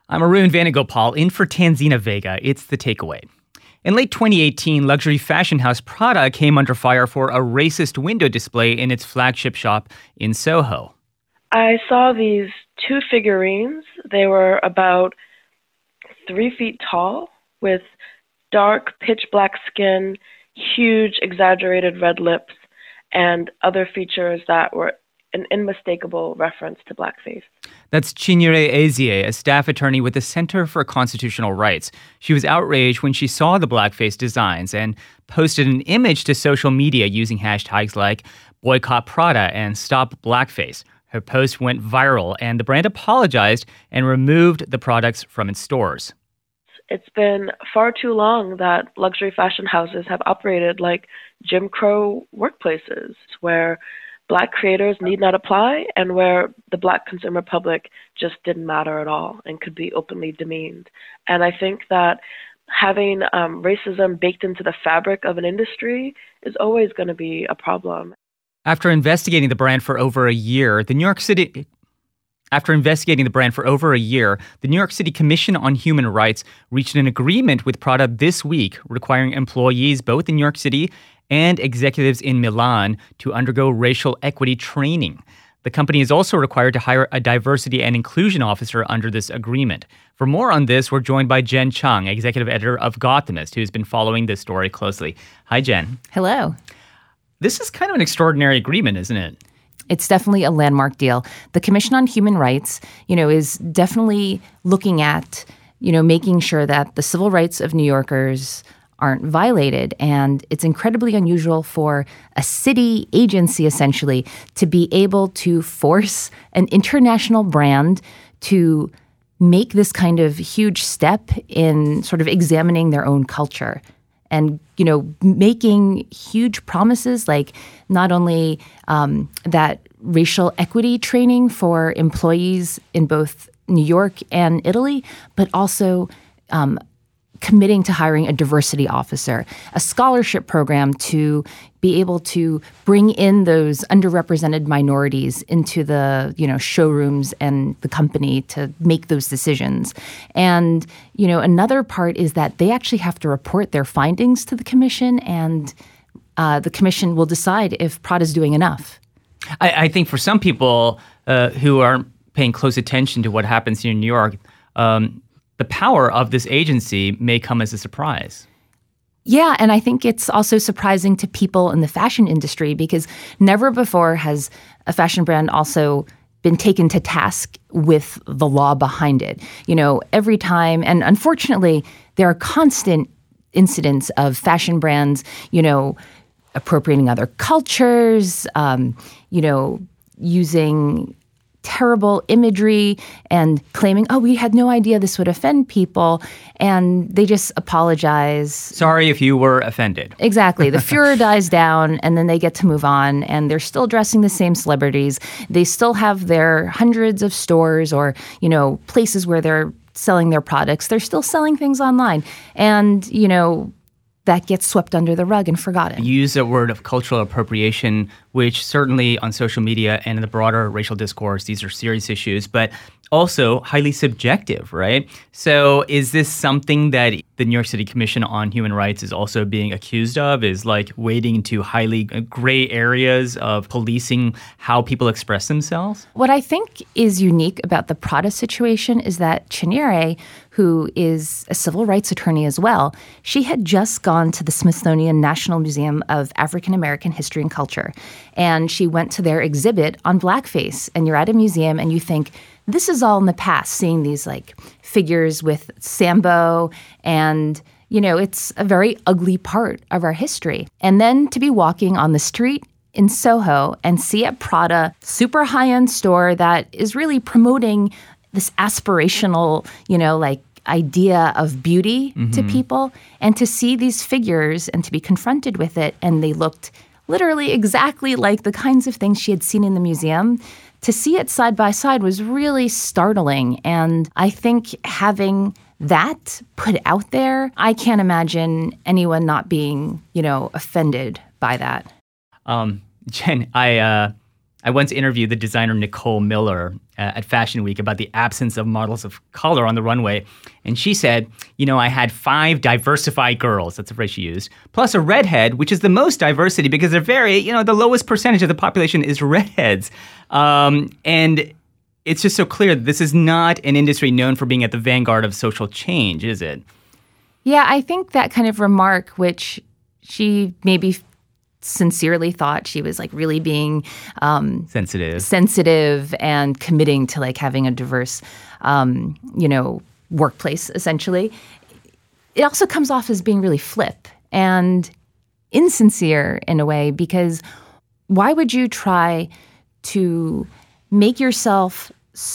I'm Arun Vanagopal in for Tanzina Vega. It's The Takeaway. In late 2018, luxury fashion house Prada came under fire for a racist window display in its flagship shop in Soho. I saw these two figurines. They were about 3 feet tall with dark, pitch black skin, huge, exaggerated red lips, and other features that were an unmistakable reference to blackface. That's Chinyere Ezie, a staff attorney with the Center for Constitutional Rights. She was outraged when she saw the blackface designs and posted an image to social media using hashtags like Boycott Prada and Stop Blackface. Her post went viral, and the brand apologized and removed the products from its stores. It's been far too long that luxury fashion houses have operated like Jim Crow workplaces, where Black creators need not apply and where the Black consumer public just didn't matter at all and could be openly demeaned. And I think that having racism baked into the fabric of an industry is always going to be a problem. After investigating the brand for over a year, the New York City Commission on Human Rights reached an agreement with Prada this week, requiring employees both in New York City and executives in Milan to undergo racial equity training. The company is also required to hire a diversity and inclusion officer under this agreement. For more on this, we're joined by Jen Chung, executive editor of Gothamist, who's been following this story closely. Hi, Jen. Hello. This is kind of an extraordinary agreement, isn't it? It's definitely a landmark deal. The Commission on Human Rights, is definitely looking at, making sure that the civil rights of New Yorkers aren't violated. And it's incredibly unusual for a city agency, essentially, to be able to force an international brand to make this kind of huge step in sort of examining their own culture. And, making huge promises like not only that racial equity training for employees in both New York and Italy, but also committing to hiring a diversity officer, a scholarship program to be able to bring in those underrepresented minorities into the, showrooms and the company to make those decisions. And, another part is that they actually have to report their findings to the commission, and the commission will decide if Prada's doing enough. I think for some people who aren't paying close attention to what happens here in New York, the power of this agency may come as a surprise. Yeah, and I think it's also surprising to people in the fashion industry because never before has a fashion brand also been taken to task with the law behind it. Every time, and unfortunately, there are constant incidents of fashion brands, appropriating other cultures, using terrible imagery and claiming, we had no idea this would offend people, and they just apologize. Sorry if you were offended. Exactly. The furor dies down, and then they get to move on, and they're still dressing the same celebrities. They still have their hundreds of stores or, places where they're selling their products. They're still selling things online. And, that gets swept under the rug and forgotten. You use the word of cultural appropriation, which certainly on social media and in the broader racial discourse, these are serious issues, but also highly subjective, right? So is this something that the New York City Commission on Human Rights is also being accused of, is like wading into highly gray areas of policing how people express themselves? What I think is unique about the Prada situation is that Chinyere, who is a civil rights attorney as well, she had just gone to the Smithsonian National Museum of African American History and Culture. And she went to their exhibit on blackface. And you're at a museum and you think, this is all in the past, seeing these figures with Sambo, and it's a very ugly part of our history. And then to be walking on the street in Soho and see a Prada super high-end store that is really promoting this aspirational, idea of beauty to people, and to see these figures and to be confronted with it, and they looked literally exactly like the kinds of things she had seen in the museum. To see it side by side was really startling. And I think having that put out there, I can't imagine anyone not being, offended by that. Jen, I once interviewed the designer Nicole Miller, at Fashion Week about the absence of models of color on the runway. And she said, I had 5 diversified girls, that's the phrase she used, plus a redhead, which is the most diversity because they're very, the lowest percentage of the population is redheads. And it's just so clear that this is not an industry known for being at the vanguard of social change, is it? Yeah, I think that kind of remark, which she maybe sincerely thought she was like really being sensitive and committing to like having a diverse, workplace, essentially. It also comes off as being really flip and insincere in a way, because why would you try to make yourself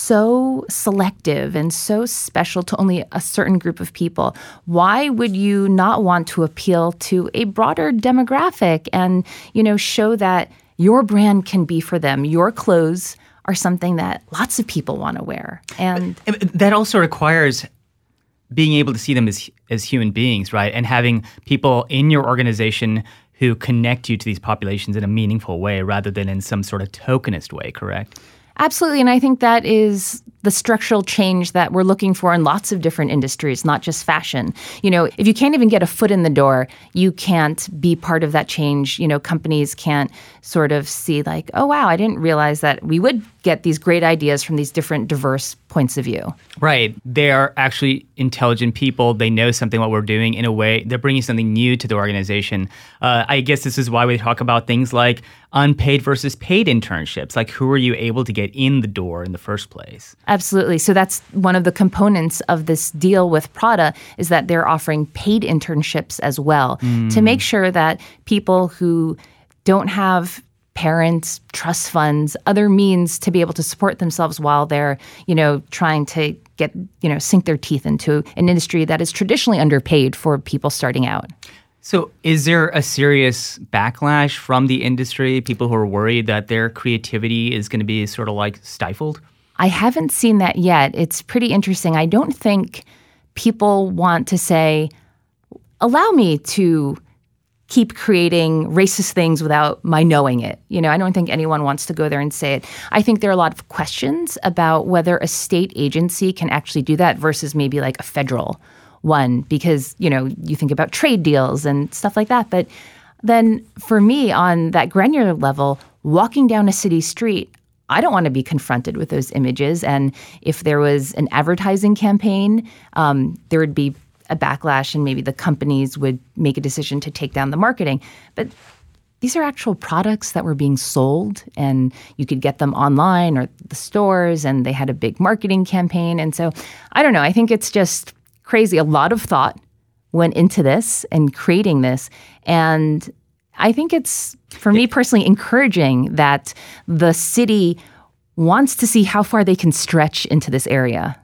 so selective and so special to only a certain group of people? Why would you not want to appeal to a broader demographic and, show that your brand can be for them? Your clothes are something that lots of people want to wear. And that also requires being able to see them as human beings, right? And having people in your organization who connect you to these populations in a meaningful way rather than in some sort of tokenist way, correct? Absolutely. And I think that is the structural change that we're looking for in lots of different industries, not just fashion. If you can't even get a foot in the door, you can't be part of that change. Companies can't sort of see like, oh, wow, I didn't realize that we would get these great ideas from these different diverse points of view. Right. They are actually intelligent people. They know something what we're doing in a way. They're bringing something new to the organization. I guess this is why we talk about things like unpaid versus paid internships. Like, who are you able to get in the door in the first place? Absolutely. So that's one of the components of this deal with Prada, is that they're offering paid internships as well to make sure that people who don't have parents, trust funds, other means to be able to support themselves while they're, trying to get, sink their teeth into an industry that is traditionally underpaid for people starting out. So is there a serious backlash from the industry, people who are worried that their creativity is going to be sort of like stifled? I haven't seen that yet. It's pretty interesting. I don't think people want to say, allow me to keep creating racist things without my knowing it. I don't think anyone wants to go there and say it. I think there are a lot of questions about whether a state agency can actually do that versus maybe like a federal one, because, you think about trade deals and stuff like that. But then for me, on that granular level, walking down a city street, I don't want to be confronted with those images. And if there was an advertising campaign, there would be a backlash and maybe the companies would make a decision to take down the marketing. But these are actual products that were being sold, and you could get them online or the stores, and they had a big marketing campaign. And so I don't know. I think it's just crazy. A lot of thought went into this and creating this. And I think it's, for me personally, encouraging that the city wants to see how far they can stretch into this area.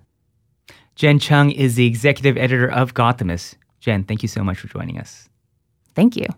Jen Chung is the executive editor of Gothamist. Jen, thank you so much for joining us. Thank you.